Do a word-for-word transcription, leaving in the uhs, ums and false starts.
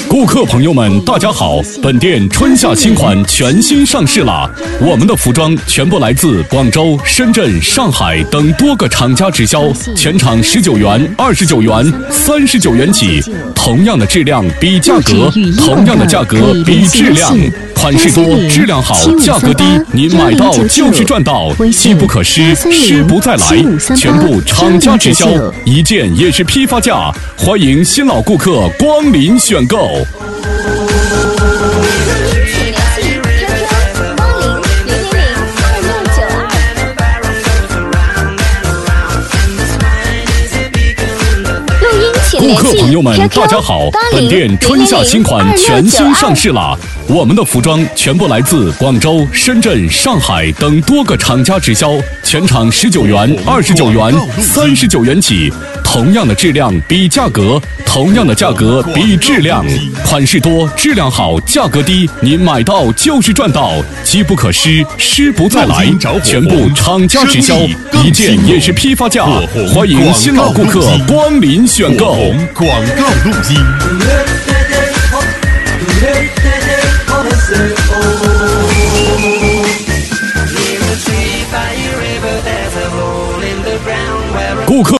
顾客朋友们，大家好！本店春夏新款全新上市了，我们的服装全部来自广州、深圳、上海等多个厂家直销，全场十九元、二十九元、三十九元起，同样的质量比价格，同样的价格比质量。款式多，质量好，价格低，您买到就是赚到，机不可失，失不再来，全部厂家直销，一件也是批发价，欢迎新老顾客光临选购。顾客朋友们，大家好！本店春夏新款全新上市了，我们的服装全部来自广州、深圳、上海等多个厂家直销，全场十九元、二十九元、三十九元起，同样的质量比价格，同样的价格比质量，款式多，质量好，价格低，您买到就是赚到，机不可失，失不再来，全部厂家直销，一件也是批发价，欢迎新老顾客光临选购。 广告录音。